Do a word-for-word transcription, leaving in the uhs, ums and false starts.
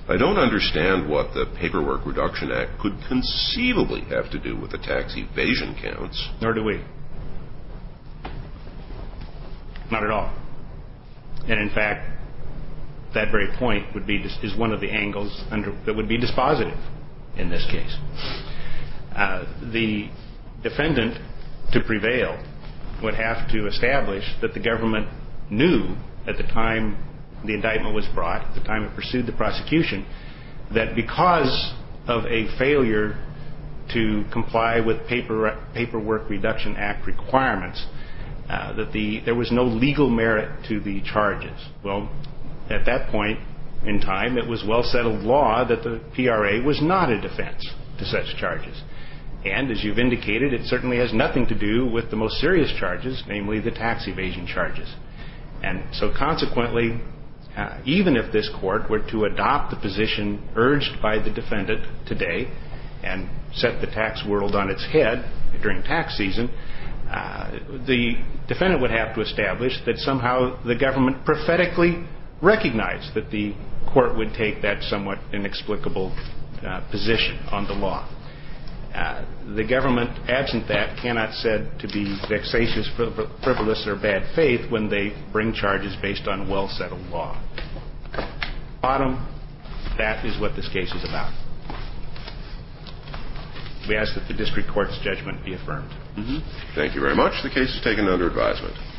I don't understand what the Paperwork Reduction Act could conceivably have to do with the tax evasion counts. Nor do we. Not at all. And in fact, that very point would be is one of the angles under, that would be dispositive in this case. Uh, the defendant, to prevail, would have to establish that the government knew at the time the indictment was brought, at the time it pursued the prosecution, that because of a failure to comply with paper, Paperwork Reduction Act requirements, uh, that the there was no legal merit to the charges. Well, at that point in time, it was well-settled law that the P R A was not a defense to such charges. And as you've indicated, it certainly has nothing to do with the most serious charges, namely the tax evasion charges. And so consequently, uh, even if this court were to adopt the position urged by the defendant today and set the tax world on its head during tax season, uh, the defendant would have to establish that somehow the government prophetically recognized that the court would take that somewhat inexplicable uh, position on the law. Uh, the government, absent that, cannot said to be vexatious, frivolous, or bad faith when they bring charges based on well-settled law. Bottom, that is what this case is about. We ask that the district court's judgment be affirmed. Mm-hmm. Thank you very much. The case is taken under advisement.